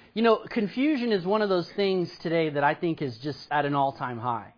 Confusion is one of those things today that I think is just at an all-time high.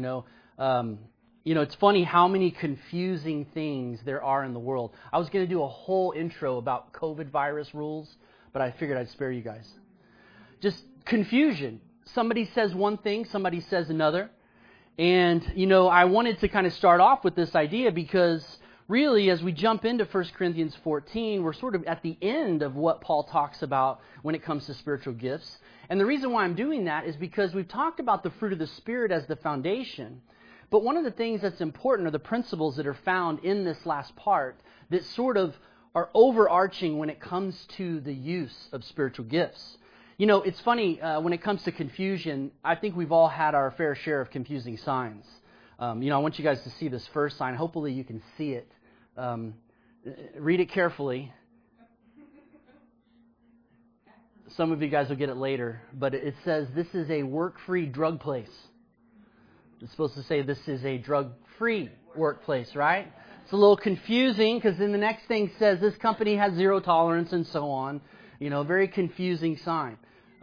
It's funny how many confusing things there are in the world. I was going to do a whole intro about COVID virus rules, but I figured I'd spare you guys. Just confusion. Somebody says one thing, somebody says another. And, I wanted to kind of start off with this idea because really, as we jump into 1 Corinthians 14, we're sort of at the end of what Paul talks about when it comes to spiritual gifts. And the reason why I'm doing that is because we've talked about the fruit of the Spirit as the foundation. But one of the things that's important are the principles that are found in this last part that sort of are overarching when it comes to the use of spiritual gifts. It's funny, when it comes to confusion, I think we've all had our fair share of confusing signs. I want you guys to see this first sign. Hopefully you can see it. Read it carefully. Some of you guys will get it later, but it says this is a work-free drug place. It's supposed to say this is a drug-free workplace, right? It's a little confusing because then the next thing says this company has zero tolerance and so on. Very confusing sign.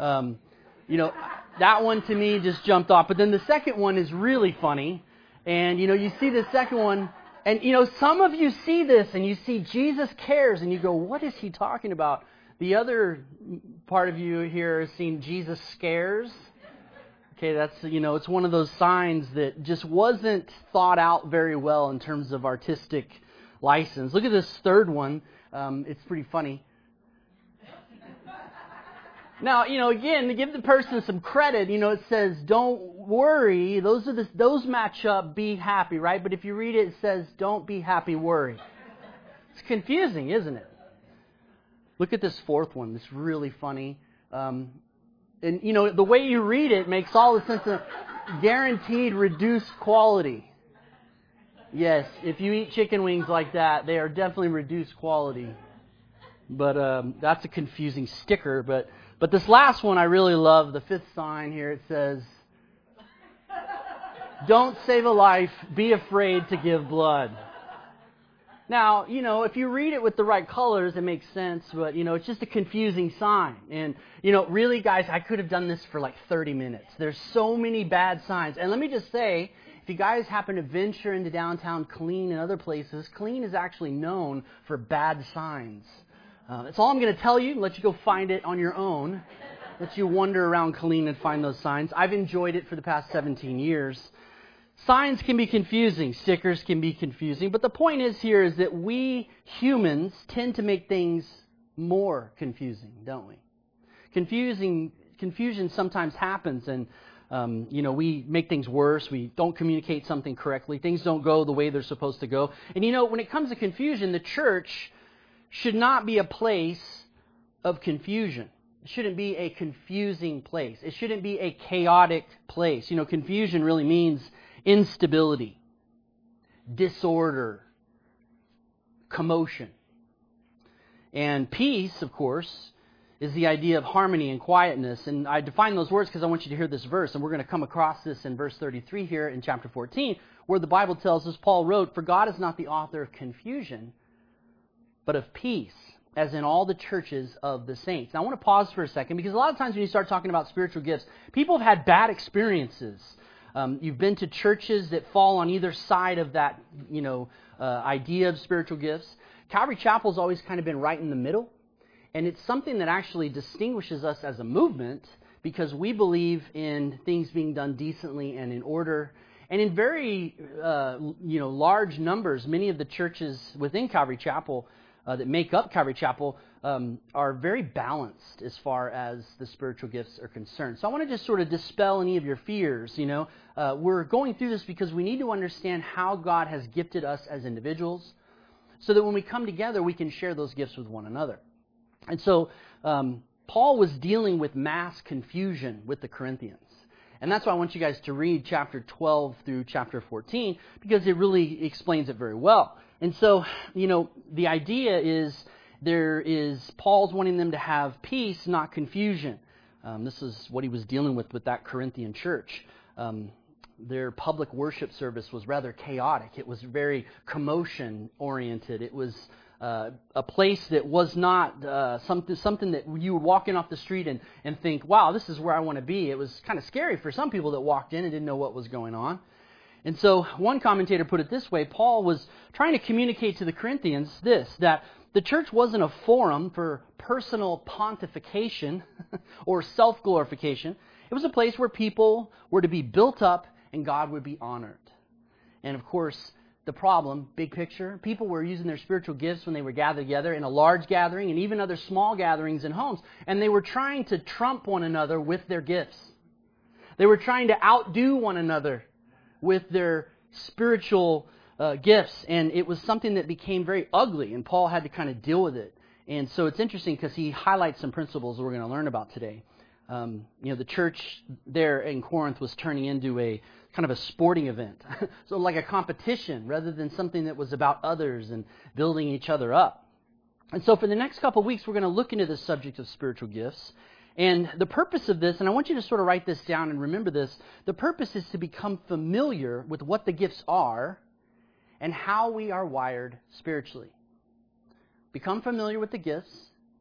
That one to me just jumped off. But then the second one is really funny. And, you see the second one, and, some of you see this and you see Jesus cares and you go, what is he talking about? The other part of you here has seen Jesus scares. Okay, that's, it's one of those signs that just wasn't thought out very well in terms of artistic license. Look at this third one. It's pretty funny. Now, again, to give the person some credit, it says, don't worry. Those match up, be happy, right? But if you read it, it says, don't be happy, worry. It's confusing, isn't it? Look at this fourth one. It's really funny. And, the way you read it makes all the sense of guaranteed reduced quality. Yes, if you eat chicken wings like that, they are definitely reduced quality. But that's a confusing sticker, But this last one I really love, the fifth sign here. It says, don't save a life, be afraid to give blood. Now, if you read it with the right colors, it makes sense, but, it's just a confusing sign. And, really, guys, I could have done this for like 30 minutes. There's so many bad signs. And let me just say, if you guys happen to venture into downtown Killeen and other places, Killeen is actually known for bad signs. That's all I'm going to tell you. Let you go find it on your own. Let you wander around Killeen and find those signs. I've enjoyed it for the past 17 years. Signs can be confusing. Stickers can be confusing. But the point is that we humans tend to make things more confusing, don't we? Confusion sometimes happens and, we make things worse. We don't communicate something correctly. Things don't go the way they're supposed to go. And, when it comes to confusion, the church should not be a place of confusion. It shouldn't be a confusing place. It shouldn't be a chaotic place. Confusion really means instability, disorder, commotion. And peace, of course, is the idea of harmony and quietness. And I define those words because I want you to hear this verse. And we're going to come across this in verse 33 here in chapter 14, where the Bible tells us, Paul wrote, "For God is not the author of confusion, but of peace, as in all the churches of the saints." Now, I want to pause for a second, because a lot of times when you start talking about spiritual gifts, people have had bad experiences. You've been to churches that fall on either side of that, idea of spiritual gifts. Calvary Chapel's always kind of been right in the middle, and it's something that actually distinguishes us as a movement, because we believe in things being done decently and in order. And in very, large numbers, many of the churches within Calvary Chapel that make up Calvary Chapel are very balanced as far as the spiritual gifts are concerned. So I want to just sort of dispel any of your fears. We're going through this because we need to understand how God has gifted us as individuals, so that when we come together, we can share those gifts with one another. And so Paul was dealing with mass confusion with the Corinthians. And that's why I want you guys to read chapter 12 through chapter 14, because it really explains it very well. And so, the idea is Paul's wanting them to have peace, not confusion. This is what he was dealing with that Corinthian church. Their public worship service was rather chaotic. It was very commotion-oriented. It was a place that was not something that you would walk in off the street and think, wow, this is where I want to be. It was kind of scary for some people that walked in and didn't know what was going on. And so one commentator put it this way: Paul was trying to communicate to the Corinthians that the church wasn't a forum for personal pontification or self-glorification. It was a place where people were to be built up and God would be honored. And of course, the problem, big picture, people were using their spiritual gifts when they were gathered together in a large gathering and even other small gatherings in homes. And they were trying to trump one another with their gifts. They were trying to outdo one another with their spiritual gifts. And it was something that became very ugly, and Paul had to kind of deal with it. And so it's interesting because he highlights some principles that we're going to learn about today. The church there in Corinth was turning into a kind of a sporting event. So like a competition rather than something that was about others and building each other up. And so for the next couple of weeks, we're going to look into this subject of spiritual gifts. And the purpose of this, and I want you to sort of write this down and remember this, the purpose is to become familiar with what the gifts are and how we are wired spiritually. Become familiar with the gifts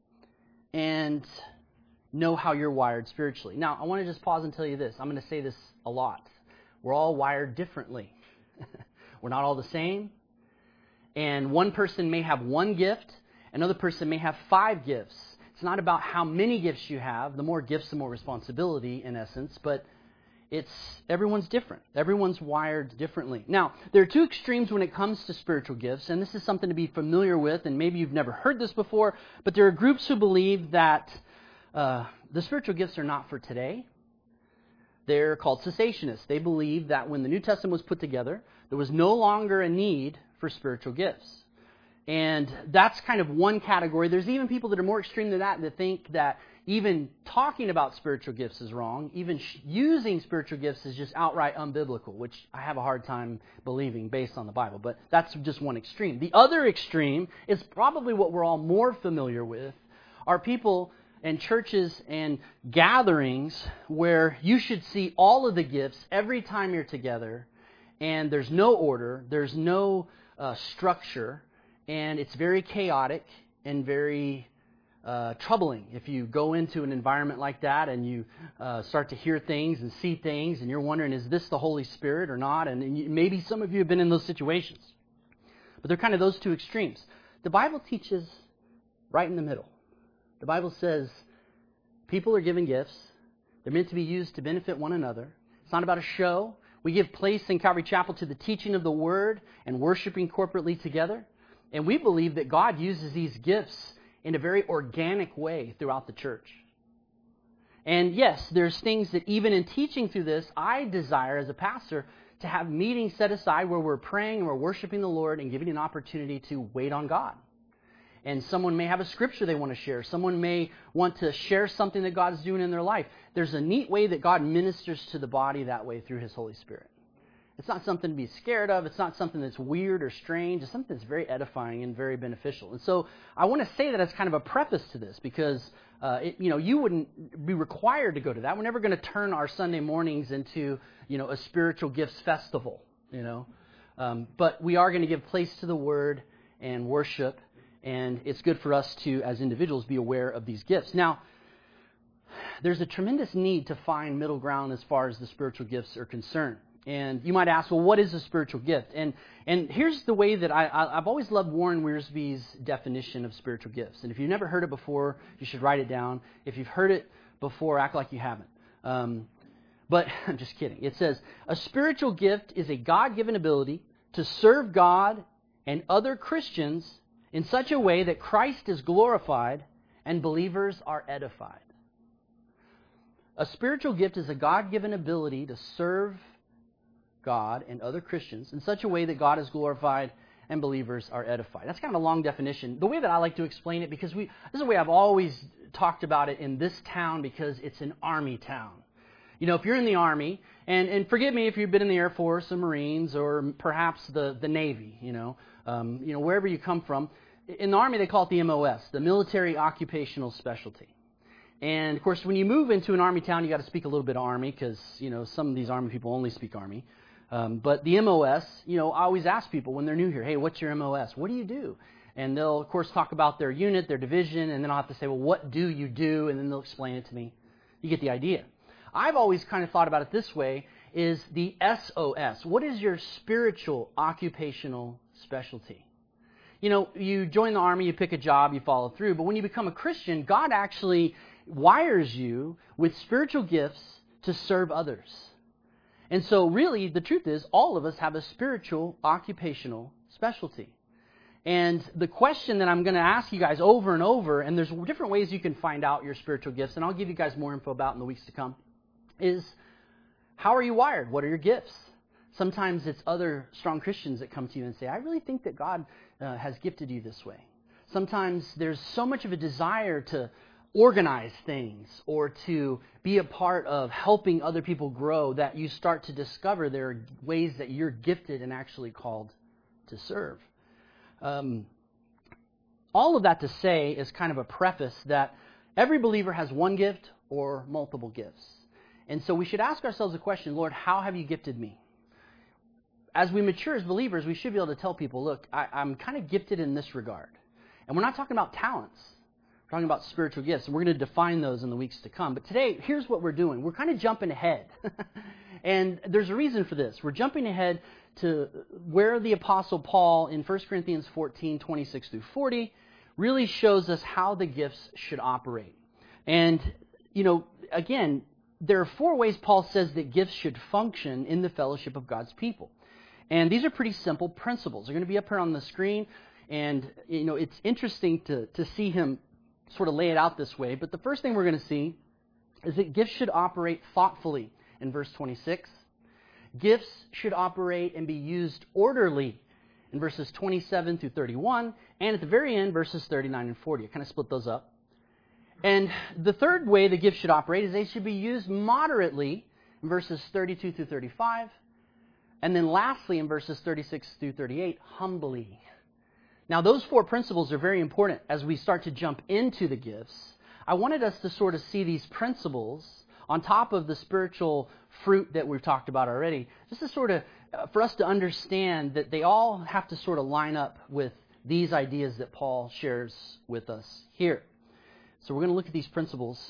and know how you're wired spiritually. Now, I want to just pause and tell you this. I'm going to say this a lot. We're all wired differently. We're not all the same. And one person may have one gift, another person may have 5 gifts. It's not about how many gifts you have. The more gifts, the more responsibility, in essence. But everyone's different. Everyone's wired differently. Now, there are 2 extremes when it comes to spiritual gifts, and this is something to be familiar with, and maybe you've never heard this before, but there are groups who believe that the spiritual gifts are not for today. They're called cessationists. They believe that when the New Testament was put together, there was no longer a need for spiritual gifts. And that's kind of one category. There's even people that are more extreme than that think that even talking about spiritual gifts is wrong. Even using spiritual gifts is just outright unbiblical, which I have a hard time believing based on the Bible. But that's just one extreme. The other extreme is probably what we're all more familiar with, are people and churches and gatherings where you should see all of the gifts every time you're together, and there's no order, there's no structure, and it's very chaotic and very troubling if you go into an environment like that and you start to hear things and see things and you're wondering, is this the Holy Spirit or not? And maybe some of you have been in those situations. But they're kind of those 2 extremes. The Bible teaches right in the middle. The Bible says people are given gifts. They're meant to be used to benefit one another. It's not about a show. We give place in Calvary Chapel to the teaching of the Word and worshiping corporately together. And we believe that God uses these gifts in a very organic way throughout the church. And yes, there's things that even in teaching through this, I desire as a pastor to have meetings set aside where we're praying and we're worshiping the Lord and giving an opportunity to wait on God. And someone may have a scripture they want to share. Someone may want to share something that God's doing in their life. There's a neat way that God ministers to the body that way through His Holy Spirit. It's not something to be scared of. It's not something that's weird or strange. It's something that's very edifying and very beneficial. And so I want to say that as kind of a preface to this because you wouldn't be required to go to that. We're never going to turn our Sunday mornings into a spiritual gifts festival. But we are going to give place to the Word and worship. And it's good for us to, as individuals, be aware of these gifts. Now, there's a tremendous need to find middle ground as far as the spiritual gifts are concerned. And you might ask, well, what is a spiritual gift? And here's the way that I've always loved Warren Wiersbe's definition of spiritual gifts. And if you've never heard it before, you should write it down. If you've heard it before, act like you haven't. But I'm just kidding. It says, a spiritual gift is a God-given ability to serve God and other Christians in such a way that Christ is glorified and believers are edified. A spiritual gift is a God-given ability to serve God and other Christians in such a way that God is glorified and believers are edified. That's kind of a long definition. The way that I like to explain it, because this is the way I've always talked about it in this town, because it's an army town. If you're in the Army, and forgive me if you've been in the Air Force or Marines or perhaps the Navy, wherever you come from. In the Army, they call it the MOS, the Military Occupational Specialty. And, of course, when you move into an Army town, you got to speak a little bit of Army because, some of these Army people only speak Army. But the MOS, I always ask people when they're new here, hey, what's your MOS? What do you do? And they'll, of course, talk about their unit, their division, and then I'll have to say, well, what do you do? And then they'll explain it to me. You get the idea. I've always kind of thought about it this way, is the SOS. What is your spiritual occupational specialty? You know, you join the army, you pick a job, you follow through. But when you become a Christian, God actually wires you with spiritual gifts to serve others. And so really, the truth is, all of us have a spiritual occupational specialty. And the question that I'm going to ask you guys over and over, and there's different ways you can find out your spiritual gifts, and I'll give you guys more info about in the weeks to come, is how are you wired? What are your gifts? Sometimes it's other strong Christians that come to you and say, I really think that God has gifted you this way. Sometimes there's so much of a desire to organize things or to be a part of helping other people grow that you start to discover there are ways that you're gifted and actually called to serve. All of that to say is kind of a preface that every believer has one gift or multiple gifts. And so we should ask ourselves the question, Lord, how have you gifted me? As we mature as believers, we should be able to tell people, look, I'm kind of gifted in this regard. And we're not talking about talents. We're talking about spiritual gifts. And we're going to define those in the weeks to come. But today, here's what we're doing. We're kind of jumping ahead. And there's a reason for this. We're jumping ahead to where the Apostle Paul in 1 Corinthians 14, 26 through 40 really shows us how the gifts should operate. And, you know, again, there are 4 ways Paul says that gifts should function in the fellowship of God's people. And these are pretty simple principles. They're going to be up here on the screen. And, you know, it's interesting to see him sort of lay it out this way. But the first thing we're going to see is that gifts should operate thoughtfully in verse 26. Gifts should operate and be used orderly in verses 27 through 31. And at the very end, verses 39 and 40. I kind of split those up. And the third way the gifts should operate is they should be used moderately in verses 32 through 35. And then lastly, in verses 36 through 38, humbly. Now, those 4 principles are very important as we start to jump into the gifts. I wanted us to sort of see these principles on top of the spiritual fruit that we've talked about already, just to sort of, for us to understand that they all have to sort of line up with these ideas that Paul shares with us here. So we're going to look at these principles.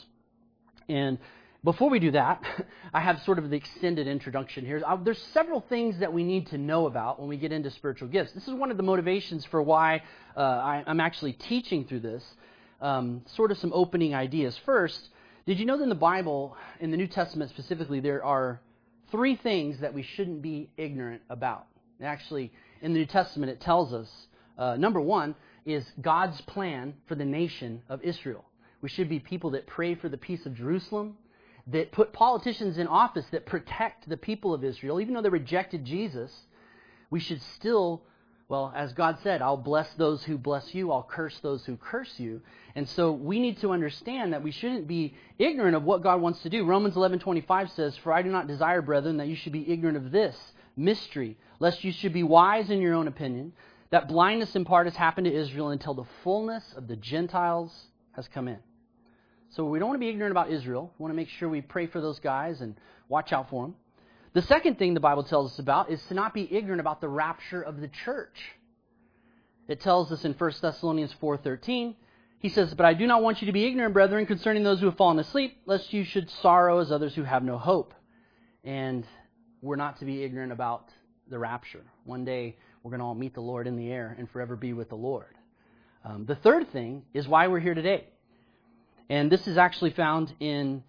And before we do that, I have sort of the extended introduction here. There's several things that we need to know about when we get into spiritual gifts. This is one of the motivations for why I'm actually teaching through this. Sort of some opening ideas. First, did you know that in the Bible, in the New Testament specifically, there are 3 things that we shouldn't be ignorant about? And actually, in the New Testament, it tells us, number 1 is God's plan for the nation of Israel. We should be people that pray for the peace of Jerusalem, that put politicians in office that protect the people of Israel. Even though they rejected Jesus, we should still, well, as God said, I'll bless those who bless you, I'll curse those who curse you. And so we need to understand that we shouldn't be ignorant of what God wants to do. Romans 11:25 says, For I do not desire, brethren, that you should be ignorant of this mystery, lest you should be wise in your own opinion, that blindness in part has happened to Israel until the fullness of the Gentiles has come in. So we don't want to be ignorant about Israel. We want to make sure we pray for those guys and watch out for them. The second thing the Bible tells us about is to not be ignorant about the rapture of the church. It tells us in 1 Thessalonians 4:13, he says, But I do not want you to be ignorant, brethren, concerning those who have fallen asleep, lest you should sorrow as others who have no hope. And we're not to be ignorant about the rapture. One day we're going to all meet the Lord in the air and forever be with the Lord. The third thing is why we're here today. And this is actually found in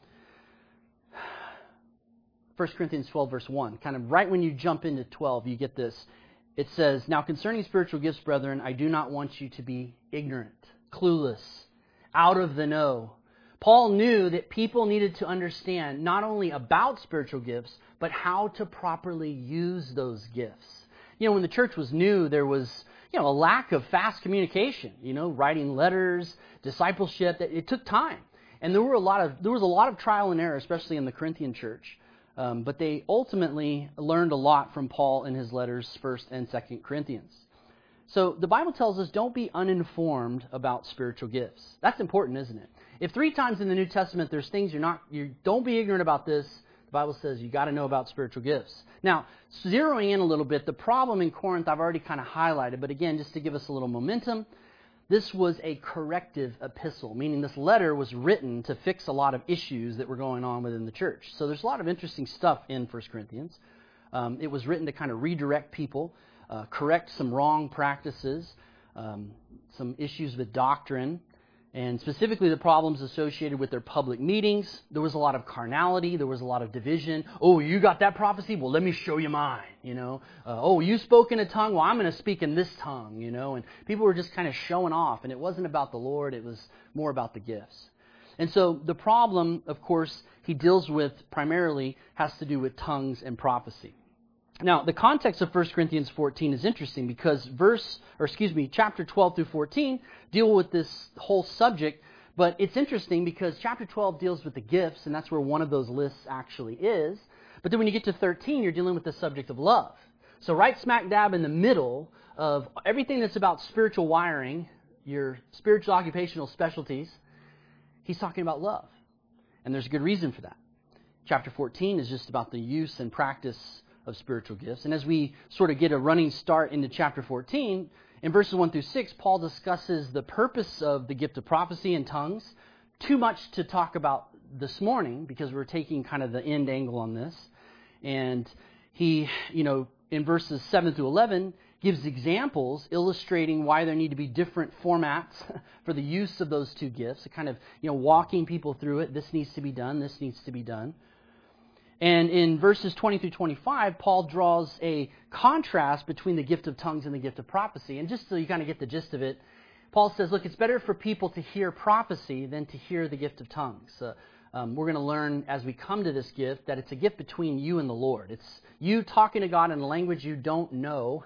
1 Corinthians 12, verse 1. Kind of right when you jump into 12, you get this. It says, Now concerning spiritual gifts, brethren, I do not want you to be ignorant, clueless, out of the know. Paul knew that people needed to understand not only about spiritual gifts, but how to properly use those gifts. You know, when the church was new, there was a lack of fast communication, writing letters, discipleship. It took time. And there was a lot of trial and error, especially in the Corinthian church. But they ultimately learned a lot from Paul in his letters, 1st and 2nd Corinthians. So the Bible tells us don't be uninformed about spiritual gifts. That's important, isn't it? If 3 times in the New Testament there's things you don't be ignorant about this, the Bible says you got to know about spiritual gifts. Now, zeroing in a little bit, the problem in Corinth I've already kind of highlighted, but again, just to give us a little momentum, this was a corrective epistle, meaning this letter was written to fix a lot of issues that were going on within the church. So there's a lot of interesting stuff in 1 Corinthians. It was written to kind of redirect people, correct some wrong practices, some issues with doctrine, and specifically the problems associated with their public meetings. There was a lot of carnality. There was a lot of division. Oh, you got that prophecy? Well, let me show you mine, oh, you spoke in a tongue? Well, I'm going to speak in this tongue, And people were just kind of showing off, and it wasn't about the Lord. It was more about the gifts. And so the problem, of course, he deals with primarily has to do with tongues and prophecy. Now, the context of 1 Corinthians 14 is interesting because chapter 12 through 14 deal with this whole subject, but it's interesting because chapter 12 deals with the gifts, and that's where one of those lists actually is. But then when you get to 13, you're dealing with the subject of love. So right smack dab in the middle of everything that's about spiritual wiring, your spiritual occupational specialties, he's talking about love. And there's a good reason for that. Chapter 14 is just about the use and practice of spiritual gifts. And as we sort of get a running start into chapter 14, in verses 1 through 6, Paul discusses the purpose of the gift of prophecy and tongues. Too much to talk about this morning because we're taking kind of the end angle on this. And he, in verses 7 through 11, gives examples illustrating why there need to be different formats for the use of those two gifts, kind of, walking people through it. This needs to be done. This needs to be done. And in verses 20 through 25, Paul draws a contrast between the gift of tongues and the gift of prophecy. And just so you kind of get the gist of it, Paul says, look, it's better for people to hear prophecy than to hear the gift of tongues. We're going to learn as we come to this gift that it's a gift between you and the Lord. It's you talking to God in a language you don't know.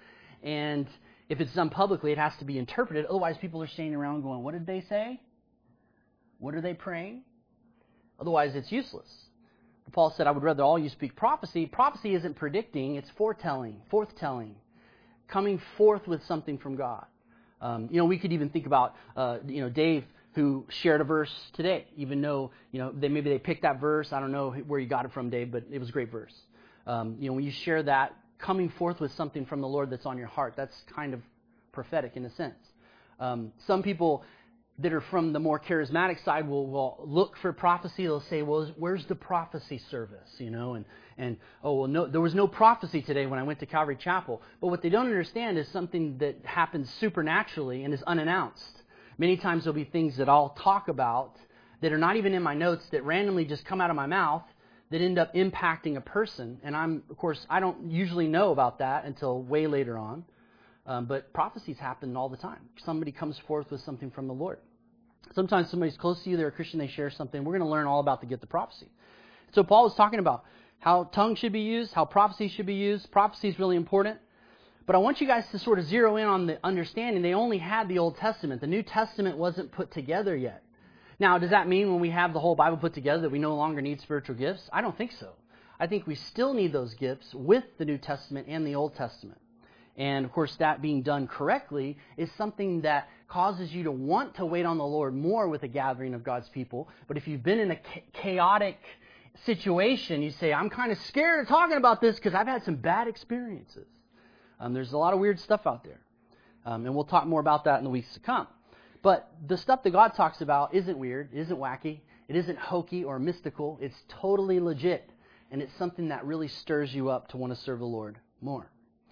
And if it's done publicly, it has to be interpreted. Otherwise, people are standing around going, what did they say? What are they praying? Otherwise, it's useless. Paul said, I would rather all you speak prophecy. Prophecy isn't predicting, it's foretelling, forthtelling, coming forth with something from God. We could even think about, Dave, who shared a verse today, even though, maybe they picked that verse. I don't know where you got it from, Dave, but it was a great verse. When you share that, coming forth with something from the Lord that's on your heart, that's kind of prophetic in a sense. Some people that are from the more charismatic side will look for prophecy. They'll say, well, where's the prophecy service? No, there was no prophecy today when I went to Calvary Chapel. But what they don't understand is something that happens supernaturally and is unannounced. Many times there'll be things that I'll talk about that are not even in my notes that randomly just come out of my mouth that end up impacting a person. And I don't usually know about that until way later on. But prophecies happen all the time. Somebody comes forth with something from the Lord. Sometimes somebody's close to you, they're a Christian, they share something. We're going to learn all about the gift of prophecy. So Paul is talking about how tongues should be used, how prophecy should be used. Prophecy is really important. But I want you guys to sort of zero in on the understanding they only had the Old Testament. The New Testament wasn't put together yet. Now, does that mean when we have the whole Bible put together that we no longer need spiritual gifts? I don't think so. I think we still need those gifts with the New Testament and the Old Testament. And, of course, that being done correctly is something that causes you to want to wait on the Lord more with a gathering of God's people. But if you've been in a chaotic situation, you say, I'm kind of scared of talking about this because I've had some bad experiences. There's a lot of weird stuff out there. And we'll talk more about that in the weeks to come. But the stuff that God talks about isn't weird, it isn't wacky, it isn't hokey or mystical. It's totally legit. And it's something that really stirs you up to want to serve the Lord more.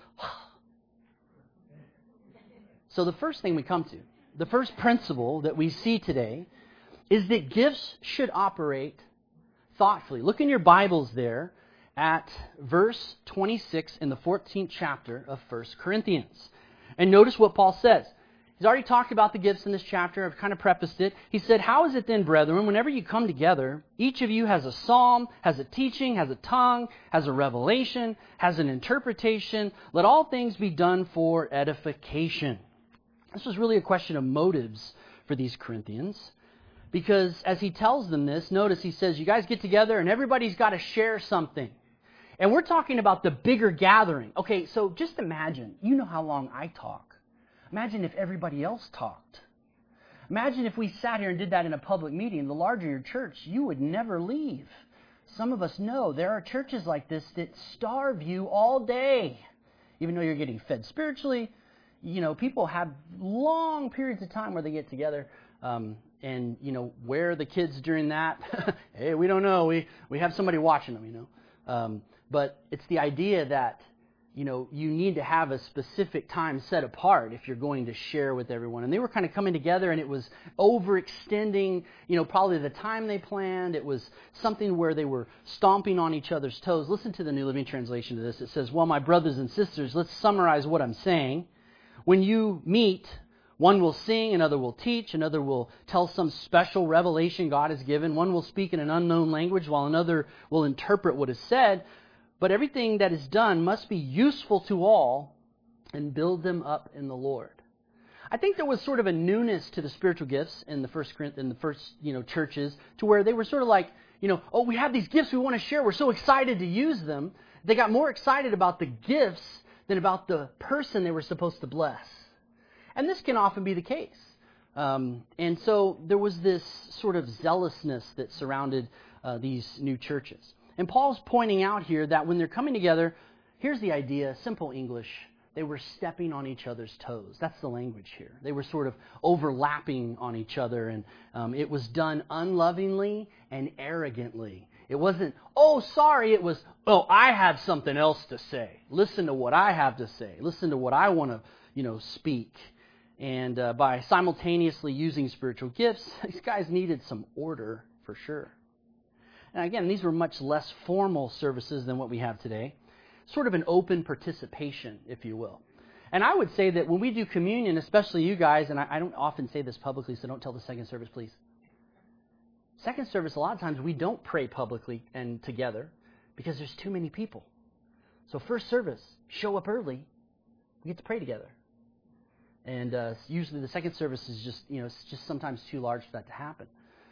So the first thing we come to, the first principle that we see today is that gifts should operate thoughtfully. Look in your Bibles there at verse 26 in the 14th chapter of 1 Corinthians. And notice what Paul says. He's already talked about the gifts in this chapter. I've kind of prefaced it. He said, how is it then, brethren, whenever you come together, each of you has a psalm, has a teaching, has a tongue, has a revelation, has an interpretation. Let all things be done for edification. This was really a question of motives for these Corinthians. Because as he tells them this, notice he says, you guys get together and everybody's got to share something. And we're talking about the bigger gathering. Okay, so just imagine, you know how long I talk. Imagine if everybody else talked. Imagine if we sat here and did that in a public meeting. The larger your church, you would never leave. Some of us know there are churches like this that starve you all day. Even though you're getting fed spiritually, people have long periods of time where they get together. And, where are the kids during that? Hey, we don't know. We have somebody watching them, But it's the idea that, you need to have a specific time set apart if you're going to share with everyone. And they were kind of coming together, and it was overextending, probably the time they planned. It was something where they were stomping on each other's toes. Listen to the New Living Translation of this. It says, well, my brothers and sisters, let's summarize what I'm saying. When you meet, one will sing, another will teach, another will tell some special revelation God has given. One will speak in an unknown language, while another will interpret what is said. But everything that is done must be useful to all and build them up in the Lord. I think there was sort of a newness to the spiritual gifts in the first churches, to where they were sort of like, oh, we have these gifts we want to share. We're so excited to use them. They got more excited about the gifts than about the person they were supposed to bless. And this can often be the case. And so there was this sort of zealousness that surrounded these new churches. And Paul's pointing out here that when they're coming together, here's the idea, simple English, they were stepping on each other's toes. That's the language here. They were sort of overlapping on each other, and it was done unlovingly and arrogantly. It wasn't, oh, sorry, it was, oh, I have something else to say. Listen to what I have to say. Listen to what I want to, speak. And by simultaneously using spiritual gifts, these guys needed some order for sure. And again, these were much less formal services than what we have today. Sort of an open participation, if you will. And I would say that when we do communion, especially you guys, and I don't often say this publicly, so don't tell the second service, please. Second service, a lot of times we don't pray publicly and together because there's too many people. So first service, show up early, we get to pray together. And usually the second service is just, it's just sometimes too large for that to happen.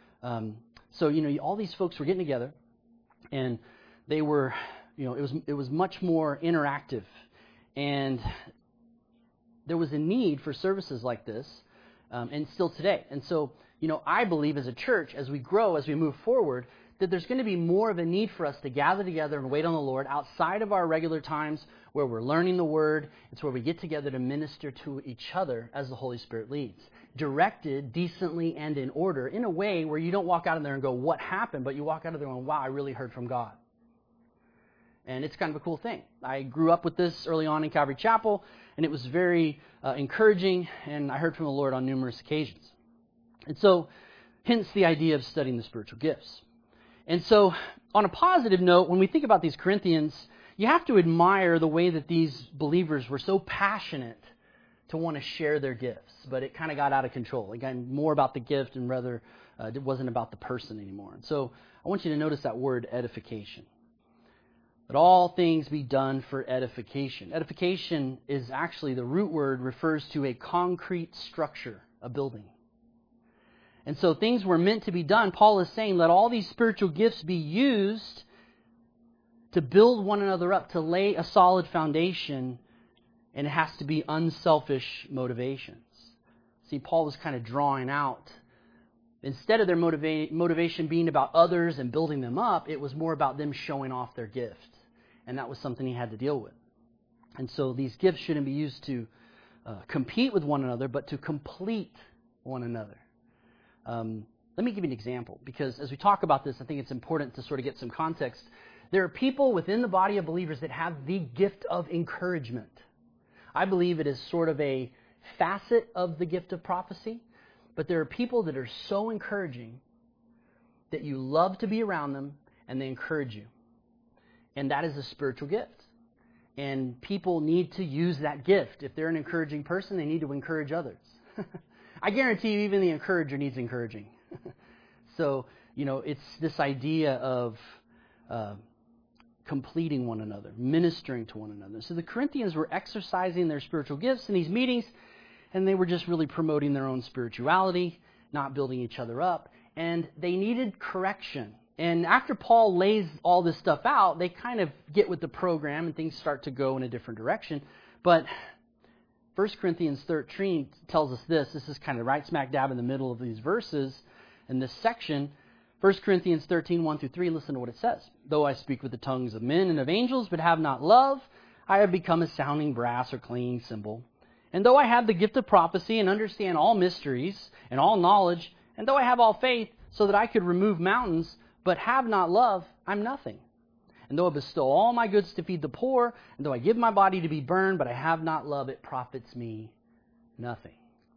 So, all these folks were getting together, and they were, it was much more interactive. And there was a need for services like this, and still today. And so, I believe as a church, as we grow, as we move forward, that there's going to be more of a need for us to gather together and wait on the Lord outside of our regular times where we're learning the Word. It's where we get together to minister to each other as the Holy Spirit leads. Directed decently and in order, in a way where you don't walk out of there and go, what happened? But you walk out of there going, wow, I really heard from God. And it's kind of a cool thing. I grew up with this early on in Calvary Chapel, and it was very encouraging, and I heard from the Lord on numerous occasions. And so, hence the idea of studying the spiritual gifts. And so, on a positive note, when we think about these Corinthians, you have to admire the way that these believers were so passionate to want to share their gifts. But it kind of got out of control. Again, more about the gift and rather it wasn't about the person anymore. And so I want you to notice that word edification. Let all things be done for edification. Edification is actually, the root word refers to a concrete structure, a building. And so things were meant to be done. Paul is saying, let all these spiritual gifts be used to build one another up, to lay a solid foundation, and it has to be unselfish motivations. See, Paul was kind of drawing out, instead of their motivation being about others and building them up, it was more about them showing off their gift. And that was something he had to deal with. And so these gifts shouldn't be used to compete with one another, but to complete one another. Let me give you an example, because as we talk about this, I think it's important to sort of get some context. There are people within the body of believers that have the gift of encouragement. I believe it is sort of a facet of the gift of prophecy, but there are people that are so encouraging that you love to be around them and they encourage you. And that is a spiritual gift. And people need to use that gift. If they're an encouraging person, they need to encourage others. I guarantee you even the encourager needs encouraging. So, it's this idea of completing one another, ministering to one another. So the Corinthians were exercising their spiritual gifts in these meetings, and they were just really promoting their own spirituality, not building each other up, and they needed correction. And after Paul lays all this stuff out, they kind of get with the program and things start to go in a different direction. But 1 Corinthians 13 tells us this. This is kind of right smack dab in the middle of these verses in this section. 1 Corinthians 13, 1 through 3, listen to what it says. Though I speak with the tongues of men and of angels, but have not love, I have become a sounding brass or clanging cymbal. And though I have the gift of prophecy and understand all mysteries and all knowledge, and though I have all faith so that I could remove mountains, but have not love, I'm nothing. And though I bestow all my goods to feed the poor, and though I give my body to be burned, but I have not love, it profits me nothing.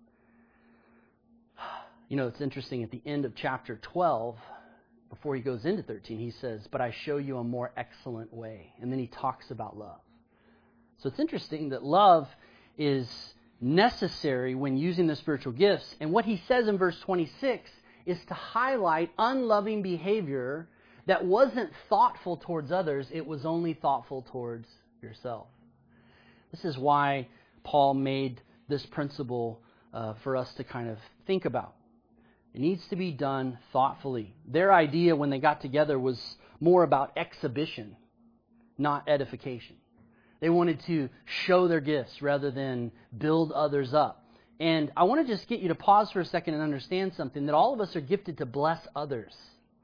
You know, it's interesting, at the end of chapter 12, before he goes into 13, he says, but I show you a more excellent way. And then he talks about love. So it's interesting that love is necessary when using the spiritual gifts. And what he says in verse 26 is to highlight unloving behavior that wasn't thoughtful towards others, it was only thoughtful towards yourself. This is why Paul made this principle for us to kind of think about. It needs to be done thoughtfully. Their idea when they got together was more about exhibition, not edification. They wanted to show their gifts rather than build others up. And I want to just get you to pause for a second and understand something, that all of us are gifted to bless others.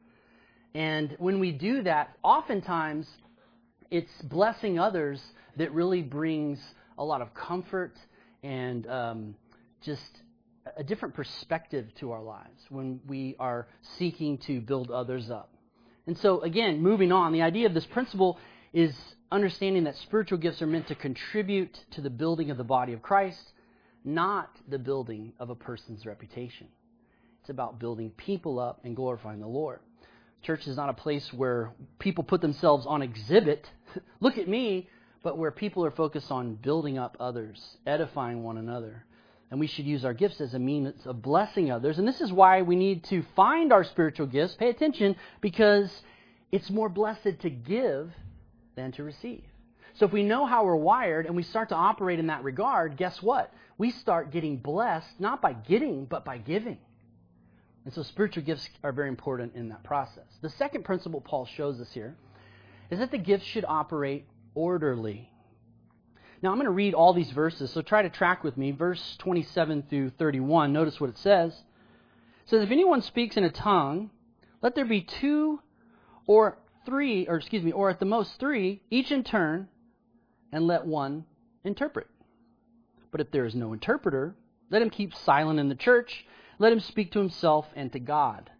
And when we do that, oftentimes it's blessing others that really brings a lot of comfort and just a different perspective to our lives when we are seeking to build others up. And so, again, moving on, the idea of this principle is understanding that spiritual gifts are meant to contribute to the building of the body of Christ, not the building of a person's reputation. It's about building people up and glorifying the Lord. Church is not a place where people put themselves on exhibit, look at me, but where people are focused on building up others, edifying one another. And we should use our gifts as a means of blessing others. And this is why we need to find our spiritual gifts, pay attention, because it's more blessed to give than to receive. So if we know how we're wired and we start to operate in that regard, guess what? We start getting blessed, not by getting, but by giving. And so spiritual gifts are very important in that process. The second principle Paul shows us here is that the gifts should operate orderly. Now I'm going to read all these verses, so try to track with me. Verse 27 through 31, notice what it says. It says, if anyone speaks in a tongue, let there be two or at the most three, each in turn, and let one interpret. But if there is no interpreter, let him keep silent in the church. Let him speak to himself and to God.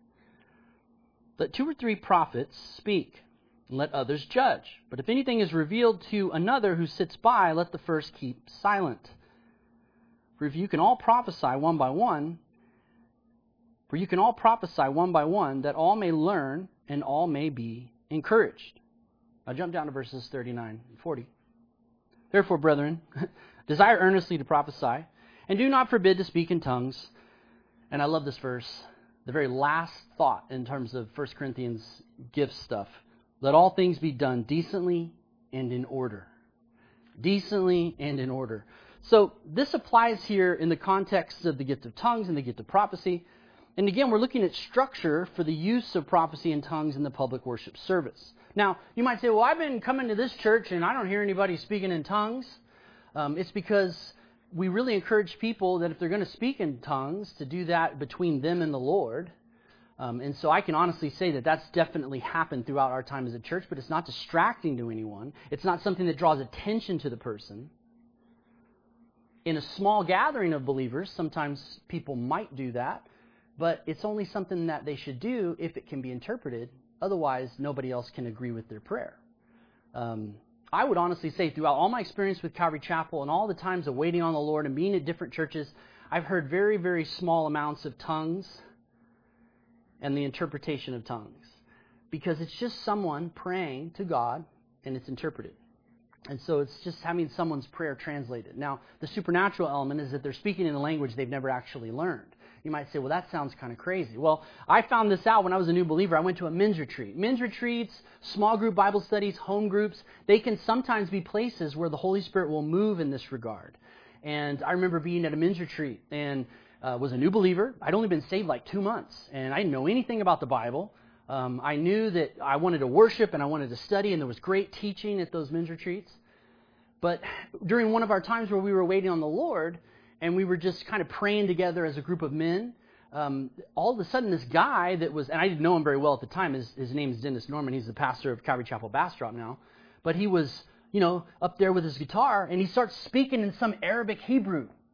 Let two or three prophets speak, and let others judge. But if anything is revealed to another who sits by, let the first keep silent. For you can all prophesy one by one, that all may learn and all may be encouraged. I'll jump down to verses 39 and 40. Therefore, brethren, desire earnestly to prophesy, and do not forbid to speak in tongues. And I love this verse, the very last thought in terms of 1 Corinthians gift stuff. Let all things be done decently and in order. Decently and in order. So this applies here in the context of the gift of tongues and the gift of prophecy. And again, we're looking at structure for the use of prophecy and tongues in the public worship service. Now, you might say, well, I've been coming to this church and I don't hear anybody speaking in tongues. It's because we really encourage people that if they're going to speak in tongues, to do that between them and the Lord. And so I can honestly say that that's definitely happened throughout our time as a church, but it's not distracting to anyone. It's not something that draws attention to the person. In a small gathering of believers, sometimes people might do that, but it's only something that they should do if it can be interpreted. Otherwise, nobody else can agree with their prayer. I would honestly say throughout all my experience with Calvary Chapel and all the times of waiting on the Lord and being at different churches, I've heard very, very small amounts of tongues and the interpretation of tongues. Because it's just someone praying to God and it's interpreted. And so it's just having someone's prayer translated. Now, the supernatural element is that they're speaking in a language they've never actually learned. You might say, well, that sounds kind of crazy. Well, I found this out when I was a new believer. I went to a men's retreat. Men's retreats, small group Bible studies, home groups, they can sometimes be places where the Holy Spirit will move in this regard. And I remember being at a men's retreat and was a new believer. I'd only been saved like 2 months, and I didn't know anything about the Bible. I knew that I wanted to worship and I wanted to study, and there was great teaching at those men's retreats. But during one of our times where we were waiting on the Lord, and we were just kind of praying together as a group of men, all of a sudden this guy that was, and I didn't know him very well at the time, his name is Dennis Norman, he's the pastor of Calvary Chapel Bastrop now, but he was, up there with his guitar, and he starts speaking in some Arabic Hebrew.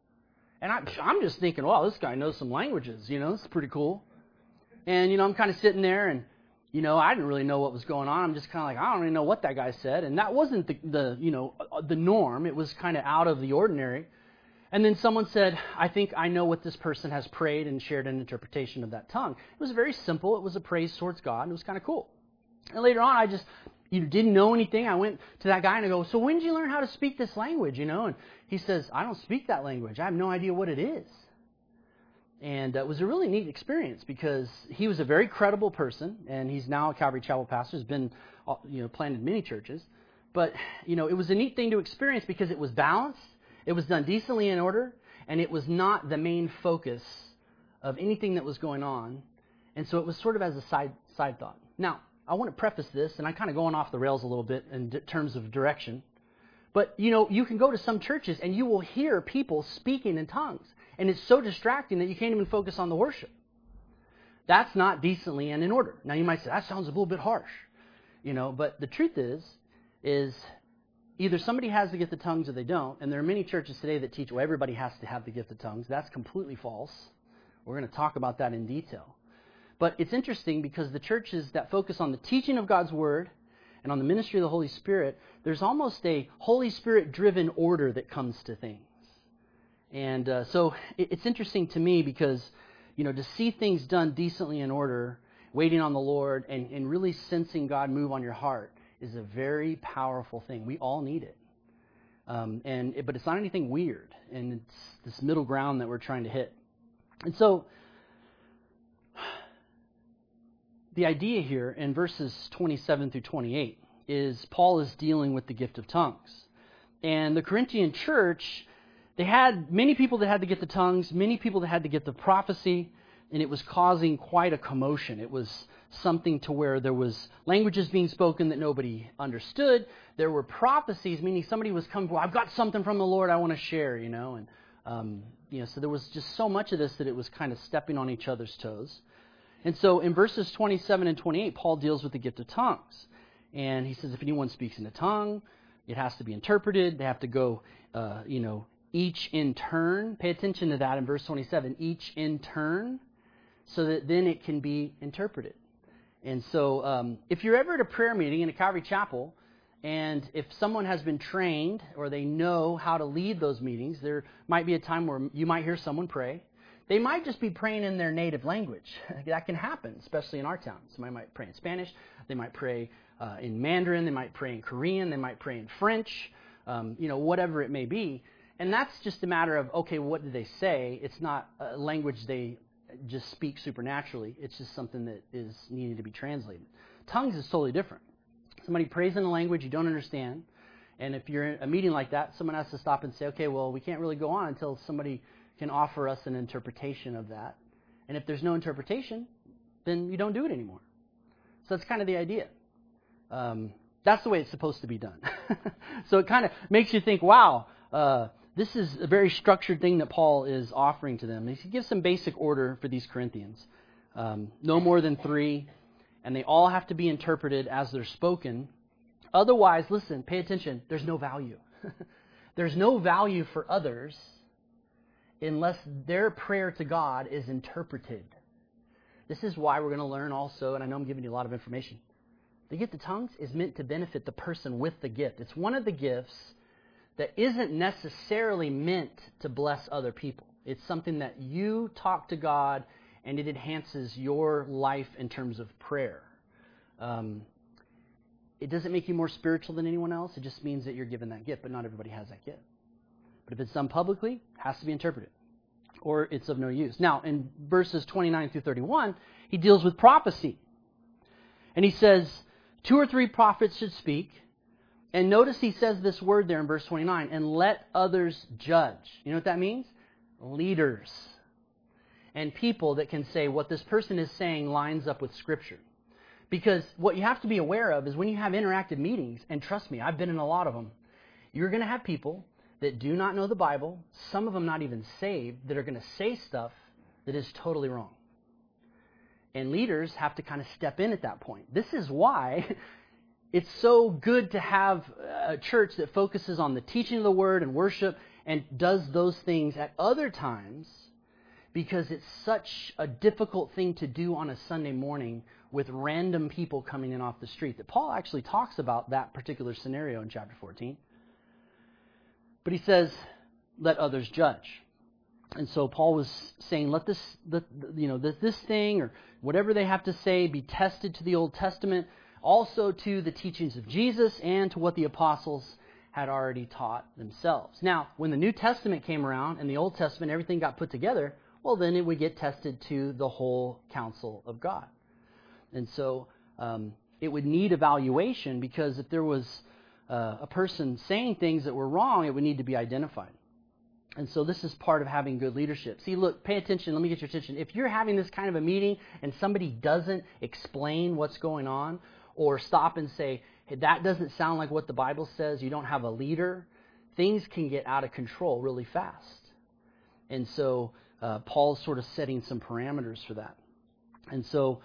And I'm just thinking, wow, this guy knows some languages, it's pretty cool. And, I'm kind of sitting there and, I didn't really know what was going on. I'm just kind of like, I don't really know what that guy said. And that wasn't the norm. It was kind of out of the ordinary. And then someone said, I think I know what this person has prayed, and shared an interpretation of that tongue. It was very simple. It was a praise towards God, and it was kind of cool. And later on, I just didn't know anything. I went to that guy and I go, so when did you learn how to speak this language, And he says, I don't speak that language. I have no idea what it is. And it was a really neat experience because he was a very credible person, and he's now a Calvary Chapel pastor. Has been, planted many churches. But, it was a neat thing to experience because it was balanced, it was done decently in order, and it was not the main focus of anything that was going on. And so it was sort of as a side thought. Now, I want to preface this, and I'm kind of going off the rails a little bit in terms of direction. But, you can go to some churches and you will hear people speaking in tongues. And it's so distracting that you can't even focus on the worship. That's not decently and in order. Now you might say, that sounds a little bit harsh. But the truth is either somebody has the gift of tongues or they don't. And there are many churches today that teach, well, everybody has to have the gift of tongues. That's completely false. We're going to talk about that in detail. But it's interesting because the churches that focus on the teaching of God's Word and on the ministry of the Holy Spirit, there's almost a Holy Spirit-driven order that comes to things. And so it's interesting to me because, to see things done decently in order, waiting on the Lord, and really sensing God move on your heart is a very powerful thing. We all need it. But it's not anything weird. And it's this middle ground that we're trying to hit. And so the idea here in verses 27 through 28 is Paul is dealing with the gift of tongues. And the Corinthian church, they had many people that had the gift of tongues, many people that had the gift of prophecy, and it was causing quite a commotion. It was something to where there was languages being spoken that nobody understood. There were prophecies, meaning somebody was coming, well, I've got something from the Lord I want to share, so there was just so much of this that it was kind of stepping on each other's toes. And so in verses 27 and 28, Paul deals with the gift of tongues. And he says if anyone speaks in a tongue, it has to be interpreted. They have to go, each in turn. Pay attention to that in verse 27, each in turn, so that then it can be interpreted. And so if you're ever at a prayer meeting in a Calvary Chapel, and if someone has been trained or they know how to lead those meetings, there might be a time where you might hear someone pray. They might just be praying in their native language. That can happen, especially in our town. Somebody might pray in Spanish. They might pray in Mandarin. They might pray in Korean. They might pray in French, whatever it may be. And that's just a matter of, okay, what do they say? It's not a language they just speak supernaturally. It's just something that is needing to be translated. Tongues is totally different. Somebody prays in a language you don't understand, and if you're in a meeting like that, someone has to stop and say, okay, well, we can't really go on until somebody can offer us an interpretation of that. And if there's no interpretation, then you don't do it anymore. So that's kind of the idea. That's the way it's supposed to be done. So it kind of makes you think, wow, this is a very structured thing that Paul is offering to them. He gives some basic order for these Corinthians. No more than 3, and they all have to be interpreted as they're spoken. Otherwise, listen, pay attention, there's no value. There's no value for others unless their prayer to God is interpreted. This is why we're going to learn also, and I know I'm giving you a lot of information, the gift of tongues is meant to benefit the person with the gift. It's one of the gifts that isn't necessarily meant to bless other people. It's something that you talk to God and it enhances your life in terms of prayer. It doesn't make you more spiritual than anyone else. It just means that you're given that gift, but not everybody has that gift. But if it's done publicly, it has to be interpreted, or it's of no use. Now, in verses 29 through 31, he deals with prophecy. And he says, 2 or 3 prophets should speak. And notice he says this word there in verse 29, and let others judge. You know what that means? Leaders. And people that can say what this person is saying lines up with Scripture. Because what you have to be aware of is when you have interactive meetings, and trust me, I've been in a lot of them, you're going to have people that do not know the Bible, some of them not even saved, that are going to say stuff that is totally wrong. And leaders have to kind of step in at that point. This is why it's so good to have a church that focuses on the teaching of the Word and worship and does those things at other times because it's such a difficult thing to do on a Sunday morning with random people coming in off the street that Paul actually talks about that particular scenario in chapter 14. But he says, let others judge. And so Paul was saying, let this thing or whatever they have to say be tested to the Old Testament, also to the teachings of Jesus and to what the apostles had already taught themselves. Now, when the New Testament came around and the Old Testament, everything got put together, well, then it would get tested to the whole counsel of God. And so it would need evaluation, because if there was a person saying things that were wrong, it would need to be identified. And so this is part of having good leadership. See, look, pay attention. Let me get your attention. If you're having this kind of a meeting and somebody doesn't explain what's going on, or stop and say, hey, that doesn't sound like what the Bible says, you don't have a leader, things can get out of control really fast. And so Paul's sort of setting some parameters for that. And so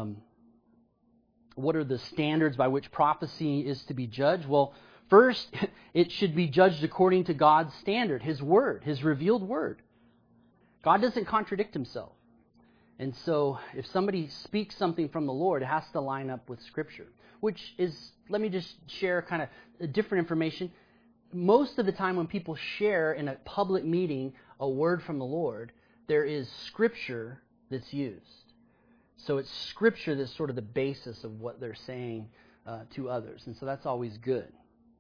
what are the standards by which prophecy is to be judged? Well, first, it should be judged according to God's standard, His Word, His revealed Word. God doesn't contradict Himself. And so if somebody speaks something from the Lord, it has to line up with Scripture, which is, let me just share kind of different information. Most of the time when people share in a public meeting a word from the Lord, there is Scripture that's used. So it's Scripture that's sort of the basis of what they're saying to others. And so that's always good.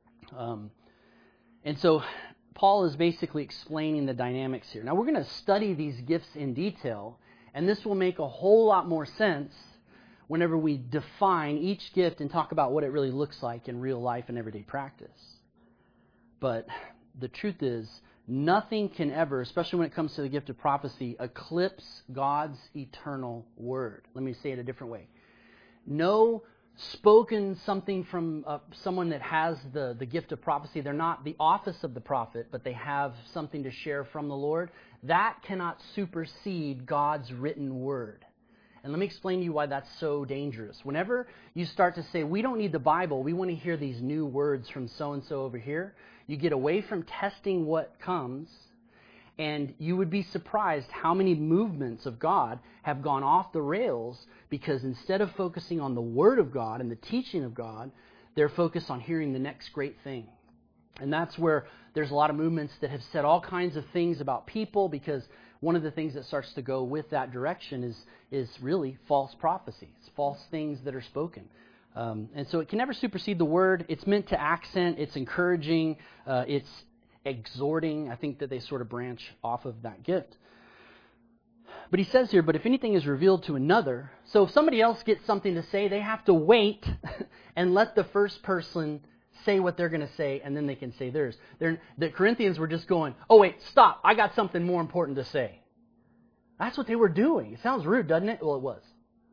And so Paul is basically explaining the dynamics here. Now we're going to study these gifts in detail, and this will make a whole lot more sense whenever we define each gift and talk about what it really looks like in real life and everyday practice. But the truth is, nothing can ever, especially when it comes to the gift of prophecy, eclipse God's eternal Word. Let me say it a different way. No spoken something from someone that has the gift of prophecy, they're not the office of the prophet, but they have something to share from the Lord, that cannot supersede God's written Word. And let me explain to you why that's so dangerous. Whenever you start to say, we don't need the Bible, we want to hear these new words from so-and-so over here, you get away from testing what comes, and you would be surprised how many movements of God have gone off the rails because instead of focusing on the Word of God and the teaching of God, they're focused on hearing the next great thing. And that's where there's a lot of movements that have said all kinds of things about people, because one of the things that starts to go with that direction is really false prophecies, false things that are spoken. And so it can never supersede the Word. It's meant to accent, it's encouraging, it's exhorting. I think that they sort of branch off of that gift. But he says here, but if anything is revealed to another, so if somebody else gets something to say, they have to wait and let the first person say what they're going to say, and then they can say theirs. The Corinthians were just going, oh wait, stop, I got something more important to say. That's what they were doing. It sounds rude, doesn't it? Well, it was.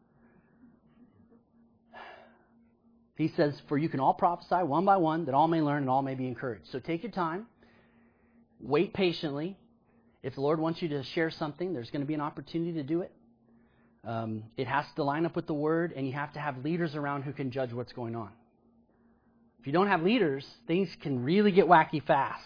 He says, for you can all prophesy one by one, that all may learn and all may be encouraged. So take your time. Wait patiently. If the Lord wants you to share something, there's going to be an opportunity to do it. It has to line up with the Word, and you have to have leaders around who can judge what's going on. If you don't have leaders, things can really get wacky fast.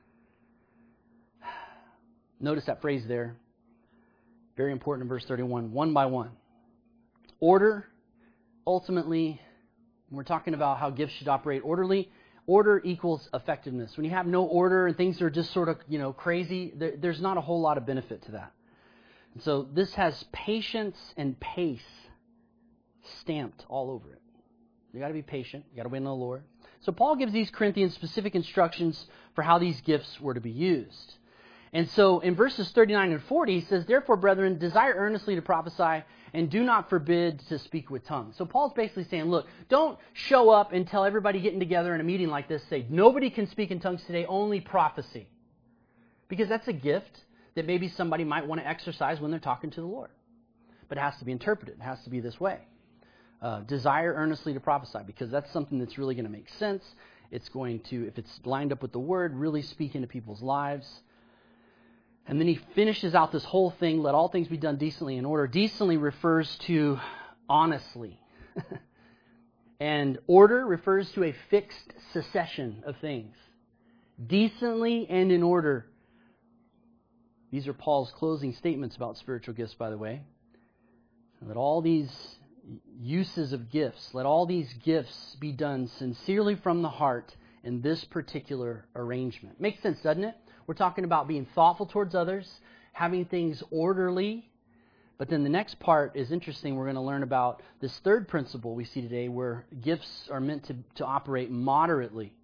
Notice that phrase there. Very important in verse 31. One by one. Order, ultimately, when we're talking about how gifts should operate orderly, order equals effectiveness. When you have no order and things are just sort of, crazy, there's not a whole lot of benefit to that. And so this has patience and pace stamped all over it. You got to be patient. You got to wait on the Lord. So Paul gives these Corinthians specific instructions for how these gifts were to be used. And so in verses 39 and 40, he says, therefore, brethren, desire earnestly to prophesy, and do not forbid to speak with tongues. So Paul's basically saying, look, don't show up and tell everybody getting together in a meeting like this, say, nobody can speak in tongues today, only prophecy. Because that's a gift that maybe somebody might want to exercise when they're talking to the Lord. But it has to be interpreted. It has to be this way. Desire earnestly to prophesy, because that's something that's really going to make sense. It's going to, if it's lined up with the Word, really speak into people's lives. And then he finishes out this whole thing, let all things be done decently in order. Decently refers to honestly. And order refers to a fixed succession of things. Decently and in order These are Paul's closing statements about spiritual gifts, by the way. Let all these uses of gifts, let all these gifts be done sincerely from the heart in this particular arrangement. Makes sense, doesn't it? We're talking about being thoughtful towards others, having things orderly. But then the next part is interesting. We're going to learn about this third principle we see today where gifts are meant to operate moderately.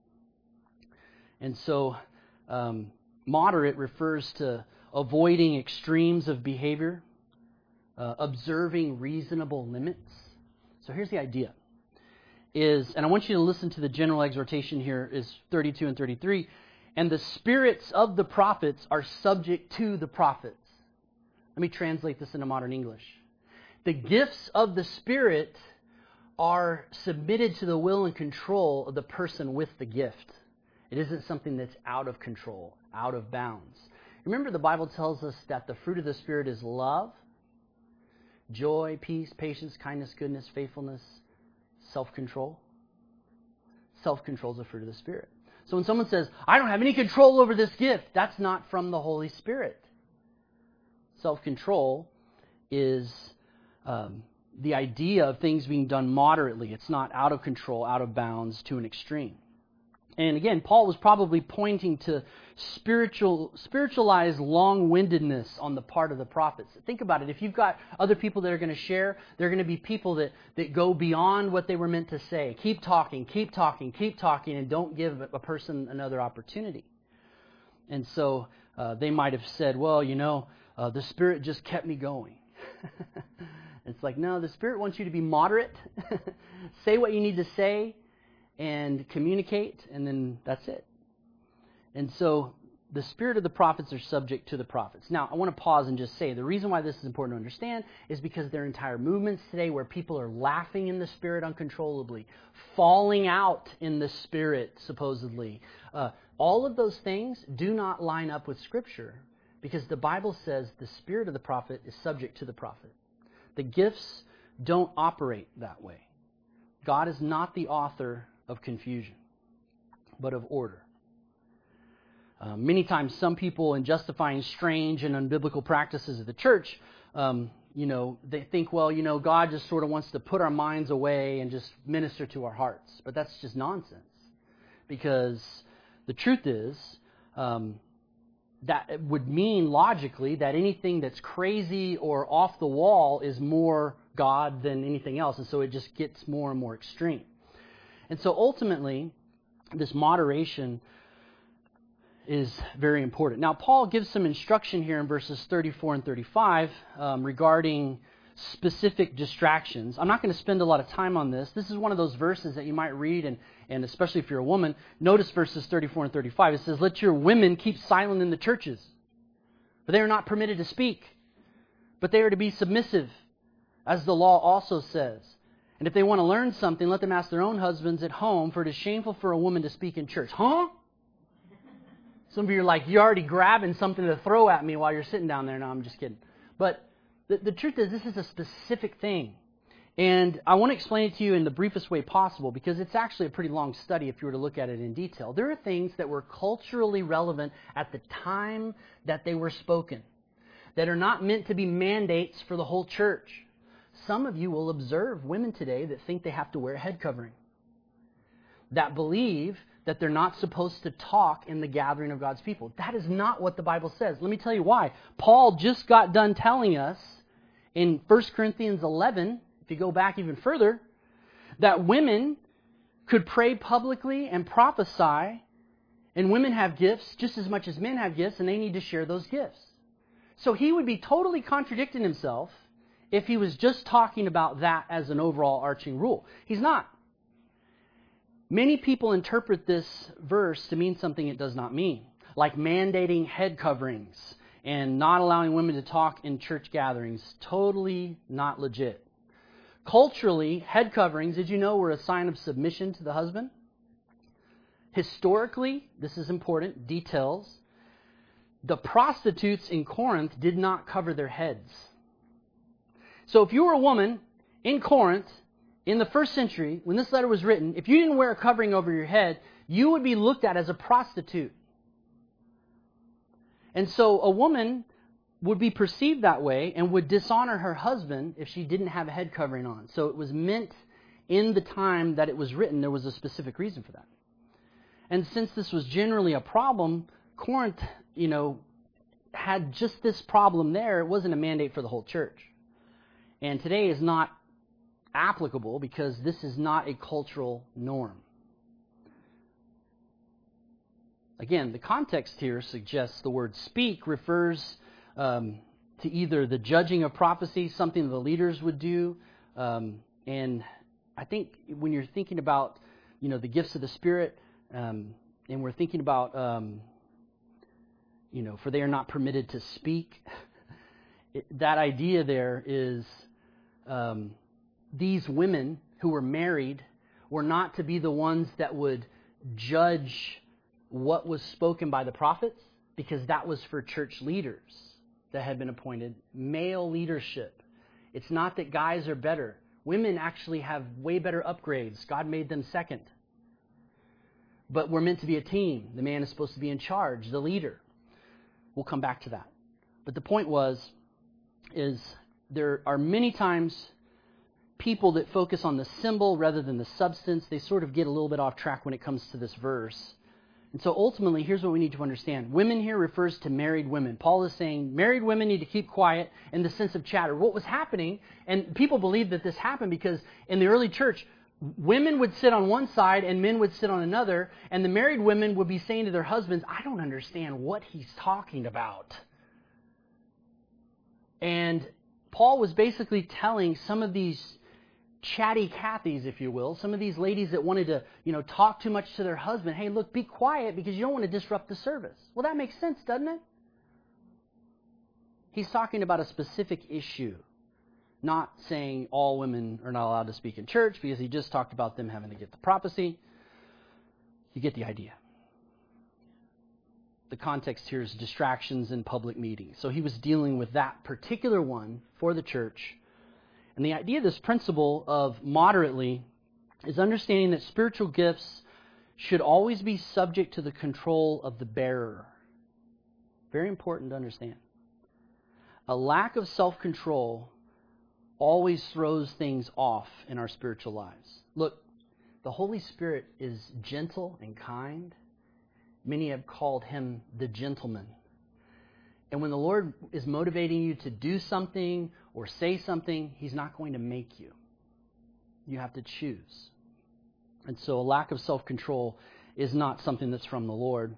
And so moderate refers to avoiding extremes of behavior, observing reasonable limits. So here's the idea. And I want you to listen to the general exhortation here, is 32 and 33. And the spirits of the prophets are subject to the prophets. Let me translate this into modern English. The gifts of the Spirit are submitted to the will and control of the person with the gift. It isn't something that's out of control, out of bounds. Remember, the Bible tells us that the fruit of the Spirit is love, joy, peace, patience, kindness, goodness, faithfulness, self-control. Self-control is the fruit of the Spirit. So when someone says, I don't have any control over this gift, that's not from the Holy Spirit. Self-control is the idea of things being done moderately. It's not out of control, out of bounds, to an extreme. And again, Paul was probably pointing to spiritualized long-windedness on the part of the prophets. Think about it. If you've got other people that are going to share, they're going to be people that go beyond what they were meant to say. Keep talking, and don't give a person another opportunity. And so they might have said, well, the Spirit just kept me going. It's like, no, the Spirit wants you to be moderate. Say what you need to say and communicate, and then that's it. And so the spirit of the prophets are subject to the prophets. Now, I want to pause and just say the reason why this is important to understand is because there are entire movements today where people are laughing in the Spirit uncontrollably, falling out in the Spirit, supposedly. All of those things do not line up with Scripture because the Bible says the spirit of the prophet is subject to the prophet. The gifts don't operate that way. God is not the author of confusion, but of order. Many times some people, in justifying strange and unbiblical practices of the church, they think, well, God just sort of wants to put our minds away and just minister to our hearts. But that's just nonsense. Because the truth is, that would mean logically that anything that's crazy or off the wall is more God than anything else. And so it just gets more and more extreme. And so ultimately, this moderation is very important. Now, Paul gives some instruction here in verses 34 and 35 regarding specific distractions. I'm not going to spend a lot of time on this. This is one of those verses that you might read, and especially if you're a woman, notice verses 34 and 35. It says, let your women keep silent in the churches, for they are not permitted to speak, but they are to be submissive, as the law also says. And if they want to learn something, let them ask their own husbands at home, for it is shameful for a woman to speak in church. Huh? Some of you are like, you're already grabbing something to throw at me while you're sitting down there. No, I'm just kidding. But the truth is, this is a specific thing. And I want to explain it to you in the briefest way possible, because it's actually a pretty long study if you were to look at it in detail. There are things that were culturally relevant at the time that they were spoken, that are not meant to be mandates for the whole church. Some of you will observe women today that think they have to wear a head covering, that believe that they're not supposed to talk in the gathering of God's people. That is not what the Bible says. Let me tell you why. Paul just got done telling us in 1 Corinthians 11, if you go back even further, that women could pray publicly and prophesy, and women have gifts just as much as men have gifts, and they need to share those gifts. So he would be totally contradicting himself if he was just talking about that as an overall arching rule. He's not. Many people interpret this verse to mean something it does not mean, like mandating head coverings and not allowing women to talk in church gatherings. Totally not legit. Culturally, head coverings, did you know, were a sign of submission to the husband? Historically, this is important, details, the prostitutes in Corinth did not cover their heads. So if you were a woman in Corinth in the first century, when this letter was written, if you didn't wear a covering over your head, you would be looked at as a prostitute. And so a woman would be perceived that way and would dishonor her husband if she didn't have a head covering on. So it was meant in the time that it was written, there was a specific reason for that. And since this was generally a problem, Corinth, had just this problem there. It wasn't a mandate for the whole church. And today is not applicable because this is not a cultural norm. Again, the context here suggests the word speak refers to either the judging of prophecy, something that the leaders would do. And I think when you're thinking about, the gifts of the Spirit, and we're thinking about, for they are not permitted to speak, that idea there is these women who were married were not to be the ones that would judge what was spoken by the prophets, because that was for church leaders that had been appointed, male leadership. It's not that guys are better. Women actually have way better upgrades. God made them second. But we're meant to be a team. The man is supposed to be in charge, the leader. We'll come back to that. But the point is there are many times people that focus on the symbol rather than the substance. They sort of get a little bit off track when it comes to this verse. And so ultimately, here's what we need to understand. Women here refers to married women. Paul is saying married women need to keep quiet in the sense of chatter. What was happening, and people believe that this happened because in the early church, women would sit on one side and men would sit on another, and the married women would be saying to their husbands, I don't understand what he's talking about. And Paul was basically telling some of these chatty Cathys, if you will, some of these ladies that wanted to, talk too much to their husband, hey, look, be quiet because you don't want to disrupt the service. Well, that makes sense, doesn't it? He's talking about a specific issue, not saying all women are not allowed to speak in church because he just talked about them having to get the prophecy. You get the idea. The context here is distractions in public meetings. So he was dealing with that particular one for the church. And the idea of this principle of moderately is understanding that spiritual gifts should always be subject to the control of the bearer. Very important to understand. A lack of self-control always throws things off in our spiritual lives. Look, the Holy Spirit is gentle and kind. Many have called him the gentleman. And when the Lord is motivating you to do something or say something, he's not going to make you. You have to choose. And so a lack of self-control is not something that's from the Lord.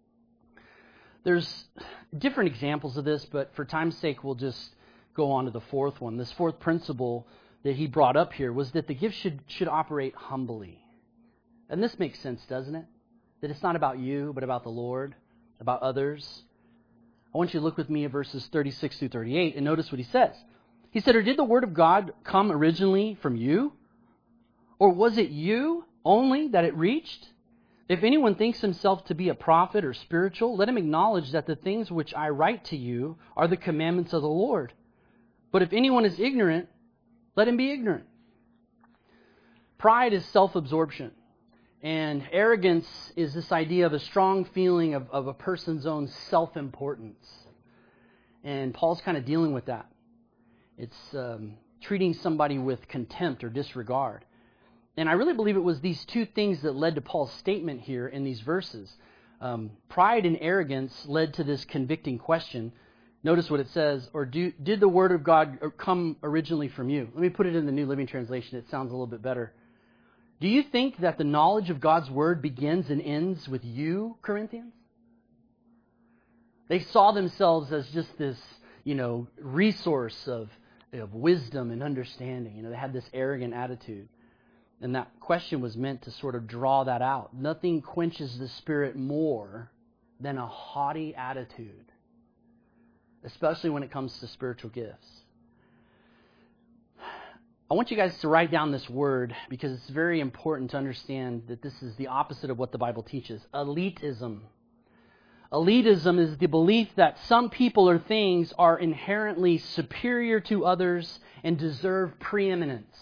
There's different examples of this, but for time's sake, we'll just go on to the fourth one. This fourth principle that he brought up here was that the gift should operate humbly. And this makes sense, doesn't it? That it's not about you, but about the Lord, about others. I want you to look with me at verses 36 through 38 and notice what he says. He said, or did the word of God come originally from you? Or was it you only that it reached? If anyone thinks himself to be a prophet or spiritual, let him acknowledge that the things which I write to you are the commandments of the Lord. But if anyone is ignorant, let him be ignorant. Pride is self-absorption. And arrogance is this idea of a strong feeling of a person's own self-importance. And Paul's kind of dealing with that. It's treating somebody with contempt or disregard. And I really believe it was these two things that led to Paul's statement here in these verses. Pride and arrogance led to this convicting question. Notice what it says, or did the word of God come originally from you? Let me put it in the New Living Translation. It sounds a little bit better. Do you think that the knowledge of God's word begins and ends with you, Corinthians? They saw themselves as just this, resource of wisdom and understanding. They had this arrogant attitude. And that question was meant to sort of draw that out. Nothing quenches the Spirit more than a haughty attitude, especially when it comes to spiritual gifts. I want you guys to write down this word because it's very important to understand that this is the opposite of what the Bible teaches. Elitism. Elitism is the belief that some people or things are inherently superior to others and deserve preeminence,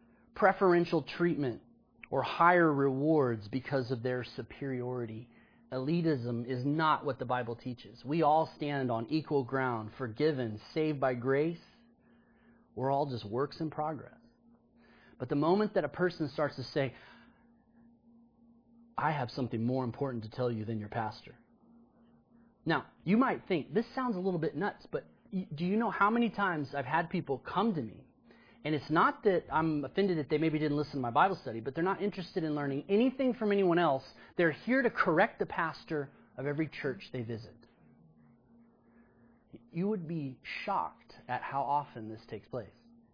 preferential treatment, or higher rewards because of their superiority. elitism is not what the Bible teaches. We all stand on equal ground, forgiven, saved by grace. We're all just works in progress. But the moment that a person starts to say, I have something more important to tell you than your pastor. Now, you might think, this sounds a little bit nuts, but do you know how many times I've had people come to me, and it's not that I'm offended that they maybe didn't listen to my Bible study, but they're not interested in learning anything from anyone else. They're here to correct the pastor of every church they visit. You would be shocked at how often this takes place.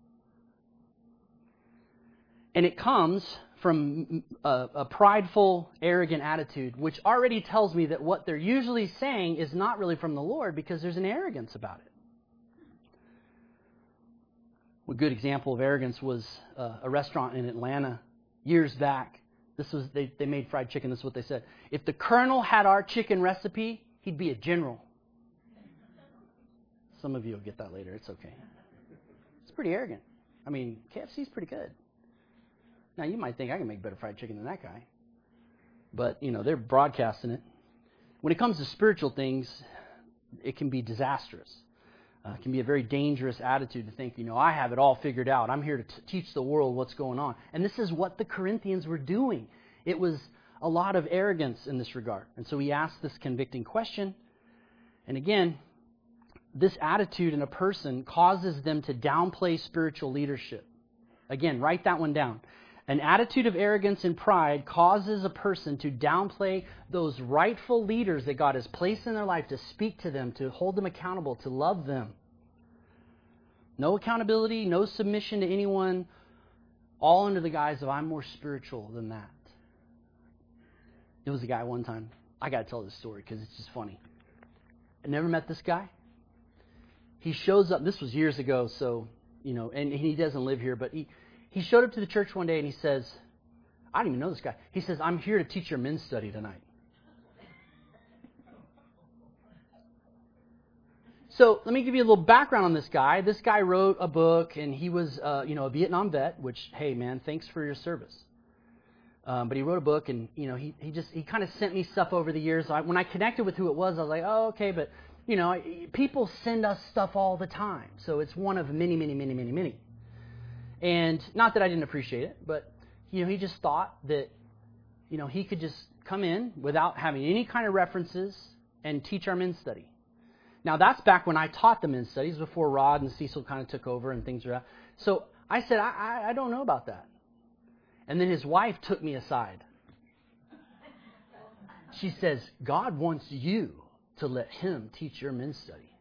And it comes from a prideful, arrogant attitude, which already tells me that what they're usually saying is not really from the Lord because there's an arrogance about it. A good example of arrogance was a restaurant in Atlanta years back. They made fried chicken. This is what they said. If the colonel had our chicken recipe, he'd be a general. Some of you will get that later. It's okay. It's pretty arrogant. I mean, KFC's pretty good. Now, you might think I can make better fried chicken than that guy. But, they're broadcasting it. When it comes to spiritual things, it can be disastrous. It can be a very dangerous attitude to think, I have it all figured out. I'm here to teach the world what's going on. And this is what the Corinthians were doing. It was a lot of arrogance in this regard. And so he asked this convicting question. And again, this attitude in a person causes them to downplay spiritual leadership. Again, write that one down. An attitude of arrogance and pride causes a person to downplay those rightful leaders that God has placed in their life to speak to them, to hold them accountable, to love them. No accountability, no submission to anyone, all under the guise of I'm more spiritual than that. There was a guy one time, I got to tell this story because it's just funny. I never met this guy. He shows up, this was years ago, so, and he doesn't live here, but he showed up to the church one day and he says, I don't even know this guy. He says, I'm here to teach your men's study tonight. So let me give you a little background on this guy. This guy wrote a book and he was, a Vietnam vet, which, hey man, thanks for your service. But he wrote a book and, he kind of sent me stuff over the years. When I connected with who it was, I was like, oh, okay, but, people send us stuff all the time. So it's one of many, many, many, many, many. And not that I didn't appreciate it, but, he just thought that, he could just come in without having any kind of references and teach our men's study. Now, that's back when I taught the men's studies, before Rod and Cecil kind of took over and things were out. So I said, I don't know about that. And then his wife took me aside. She says, God wants you to let him teach your men's study.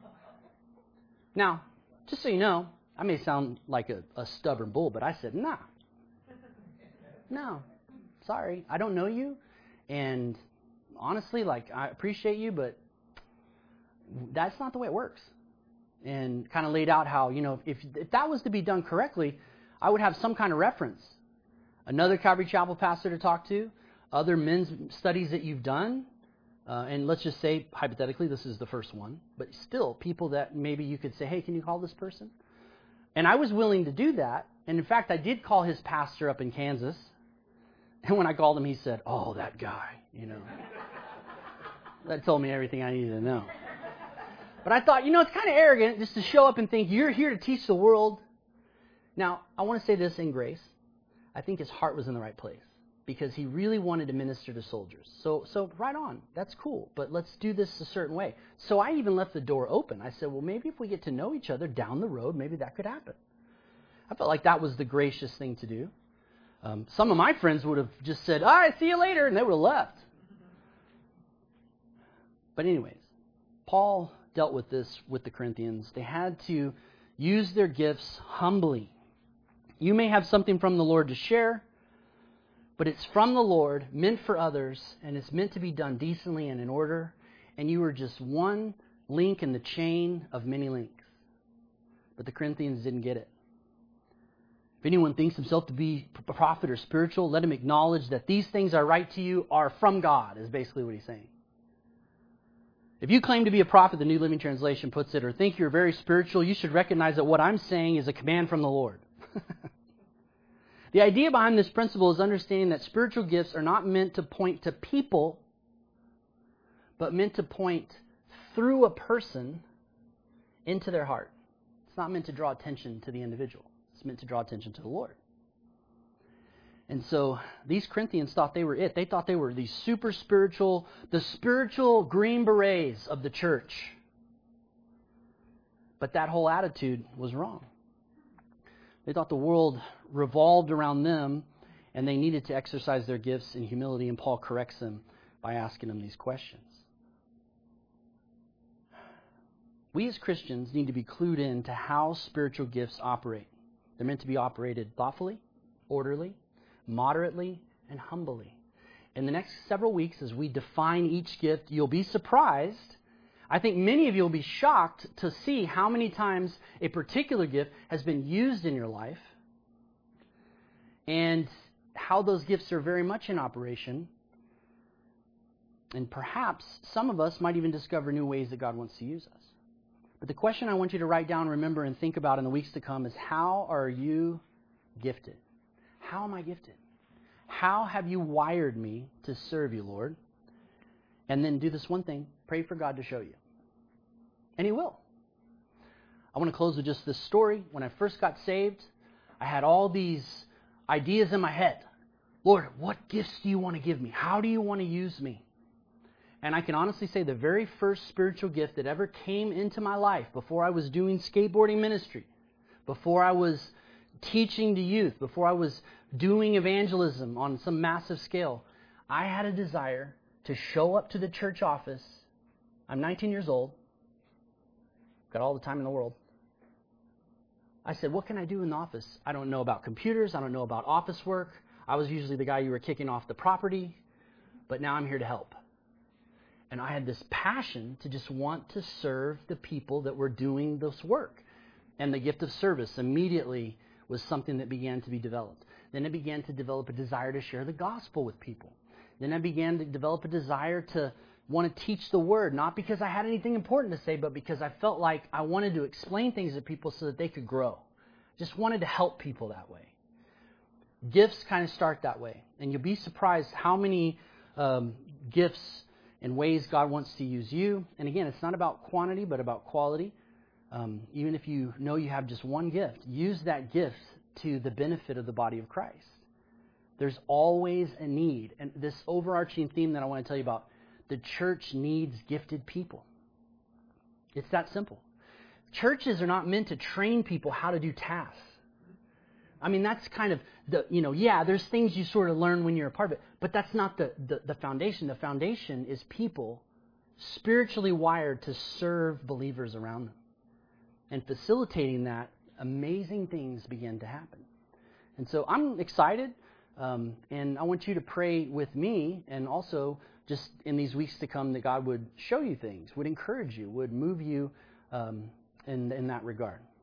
Now, just so you know, I may sound like a stubborn bull, but I said, no, sorry, I don't know you. And honestly, I appreciate you, but that's not the way it works. And kind of laid out how, if that was to be done correctly, I would have some kind of reference. Another Calvary Chapel pastor to talk to, other men's studies that you've done, and let's just say, hypothetically, this is the first one, but still, people that maybe you could say, hey, can you call this person? And I was willing to do that, and in fact, I did call his pastor up in Kansas, and when I called him, he said, oh, that guy, That told me everything I needed to know. But I thought, it's kind of arrogant just to show up and think, you're here to teach the world. Now, I want to say this in grace. I think his heart was in the right place because he really wanted to minister to soldiers. So right on, that's cool, but let's do this a certain way. So I even left the door open. I said, well, maybe if we get to know each other down the road, maybe that could happen. I felt like that was the gracious thing to do. Some of my friends would have just said, all right, see you later, and they would have left. But anyways, Paul dealt with this with the Corinthians. They had to use their gifts humbly. You may have something from the Lord to share, but it's from the Lord, meant for others, and it's meant to be done decently and in order, and you are just one link in the chain of many links. But the Corinthians didn't get it. If anyone thinks himself to be a prophet or spiritual, let him acknowledge that these things I write to you are from God, is basically what he's saying. If you claim to be a prophet, the New Living Translation puts it, or think you're very spiritual, you should recognize that what I'm saying is a command from the Lord. The idea behind this principle is understanding that spiritual gifts are not meant to point to people, but meant to point through a person into their heart. It's not meant to draw attention to the individual. It's meant to draw attention to the Lord. And so these Corinthians thought they were it. They thought they were these super spiritual, the spiritual Green Berets of the church. But that whole attitude was wrong. They thought the world revolved around them, and they needed to exercise their gifts in humility, and Paul corrects them by asking them these questions. We as Christians need to be clued in to how spiritual gifts operate. They're meant to be operated thoughtfully, orderly, moderately, and humbly. In the next several weeks, as we define each gift, you'll be surprised. I think many of you will be shocked to see how many times a particular gift has been used in your life and how those gifts are very much in operation. And perhaps some of us might even discover new ways that God wants to use us. But the question I want you to write down, remember, and think about in the weeks to come is, how are you gifted? How am I gifted? How have you wired me to serve you, Lord? And then do this one thing. Pray for God to show you. And He will. I want to close with just this story. When I first got saved, I had all these ideas in my head. Lord, what gifts do you want to give me? How do you want to use me? And I can honestly say the very first spiritual gift that ever came into my life before I was doing skateboarding ministry, before I was teaching to youth, before I was doing evangelism on some massive scale, I had a desire to show up to the church office. I'm 19 years old, got all the time in the world. I said, what can I do in the office? I don't know about computers. I don't know about office work. I was usually the guy you were kicking off the property, but now I'm here to help. And I had this passion to just want to serve the people that were doing this work. And the gift of service immediately was something that began to be developed. Then I began to develop a desire to share the gospel with people. Then I began to develop a desire to want to teach the word, not because I had anything important to say, but because I felt like I wanted to explain things to people so that they could grow. Just wanted to help people that way. Gifts kind of start that way. And you'll be surprised how many gifts and ways God wants to use you. And again, it's not about quantity, but about quality. Even if you know you have just one gift, use that gift to the benefit of the body of Christ. There's always a need. And this overarching theme that I want to tell you about, the church needs gifted people. It's that simple. Churches are not meant to train people how to do tasks. I mean, that's kind of there's things you sort of learn when you're a part of it, but that's not the foundation. The foundation is people spiritually wired to serve believers around them. And facilitating that, amazing things begin to happen. And so I'm excited, and I want you to pray with me, and also just in these weeks to come that God would show you things, would encourage you, would move you in that regard.